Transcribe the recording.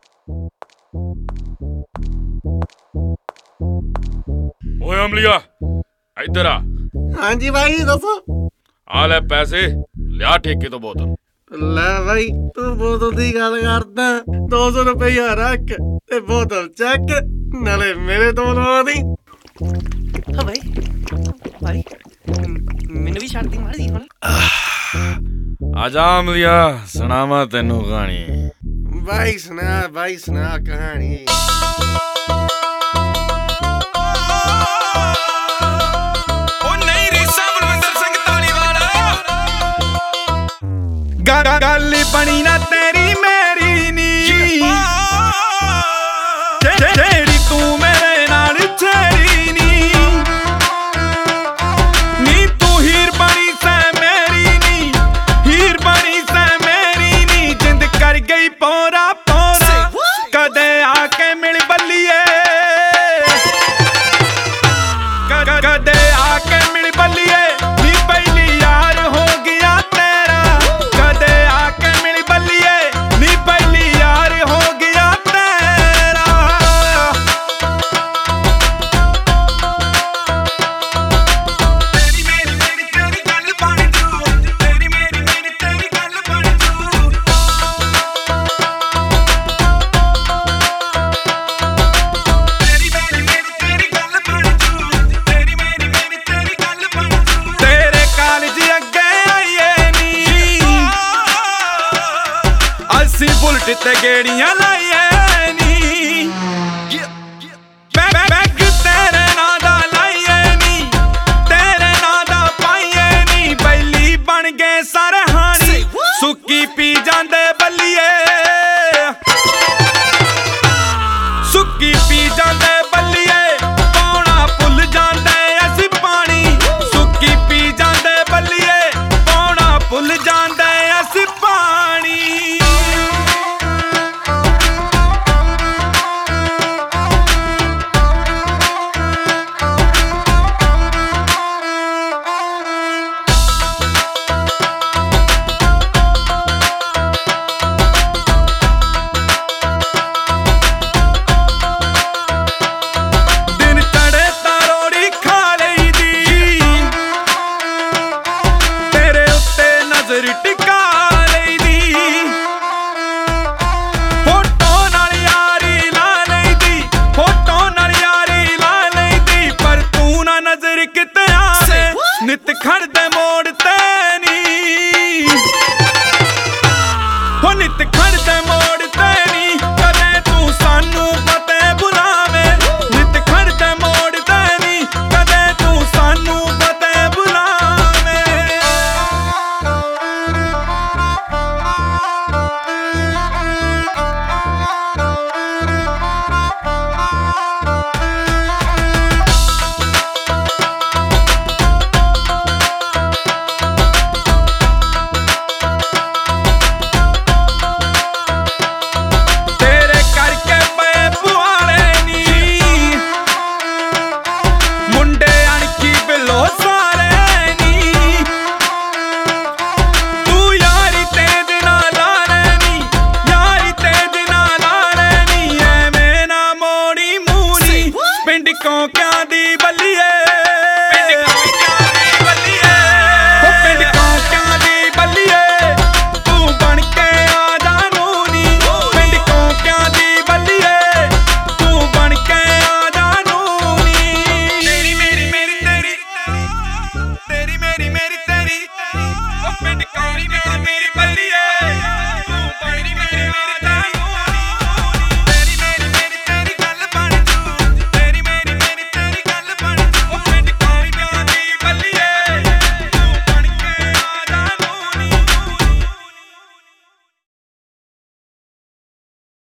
ਓਏ ਅਮਲੀਆ ਇੱਧਰ ਆ। ਹਾਂਜੀ ਭਾਈ ਦੱਸੋ। ਆ ਲੈ ਪੈਸੇ, ਲਿਆ ਠੇਕੇ ਤੋਂ ਬੋਤਲ। ਲੈ ਭਾਈ ਤੂੰ ਬੋਤਲ ਦੀ ਗੱਲ ਕਰਦਾ, 200 ਰੁਪਇਆ ਰੱਖ ਤੇ ਬੋਤਲ ਚੱਕ, ਨਾਲੇ ਮੇਰੇ ਤੋਂ ਲਵਾ ਦੀ। ਹਾਂ ਭਾਈ ਮੈਨੂੰ ਵੀ ਛੱਡ ਦੀ ਮਾੜੀ ਹੁਣ। ਆ ਜਾ ਅਮਲੀਆ, ਸੁਣਾਵਾਂ ਤੈਨੂੰ ਕਹਾਣੀ। ਭਾਈ ਸੁਣਾ ਕਹਾਣੀ। ਗੱਲ ਬਣੀ ਨਾ ਤੇਰੀ ਮੇਰੀ ਨੀ, ਜਿਹੜੀ ਤੂੰ ਮੇਰੇ ਨਾਲ ਛੇੜੀ ਨੀ, ਨੀ ਤੂੰ ਹੀਰ ਬਣੀ ਸੈ ਮੇਰੀ ਨੀ, ਹੀਰ ਬਣੀ ਸੈ ਮੇਰੀ ਨੀ, ਜਿੰਦ ਕਰ ਗਈ ਪੋਰਾ ਪੋਰਾ, ਕਦੇ ਆ ਕੇ ਮਿਲ ਬੱਲੀਏ, ਕਦੇ ਆ ਕੇ ਮਿਲ ਬੱਲੀਏ, ਨੀ ਪਹਿਲੀ ਯਾਰ ਹੋ ਗਿਆ ਤੇਰਾ, ਕਦੇ ਆ ਕੇ ਮਿਲ ਬੱਲੀਏ, ਨੀ ਪਹਿਲੀ ਯਾਰ ਹੋ ਗਿਆ ਤੇਰਾ। ਤੇਰੀ ਮੇਰੀ ਤੇਰੀ ਗੱਲ ਬਣ ਜੂ, ਤੇਰੀ ਮੇਰੀ ਤੇਰੀ ਗੱਲ ਬਣ ਜੂ, ਤੇਰੀ ਮੇਰੀ ਤੇਰੀ ਗੱਲ ਬਣ ਜੂ, ਤੇਰੀ ਮੇਰੀ ਤੇਰੀ ਗੱਲ ਬਣ ਜੂ। ਤੇਰੇ ਕਾਲਜ ਅੱਗੇ ਆਈਏ ਨੀ, ਅਸੀਂ ਬੁਲਟ ਤੇ ਗੇੜੀਆਂ ਲਾਈਏ ਨੀ, ਬੈਗ ਤੇਰੇ ਨਾਂ ਦਾ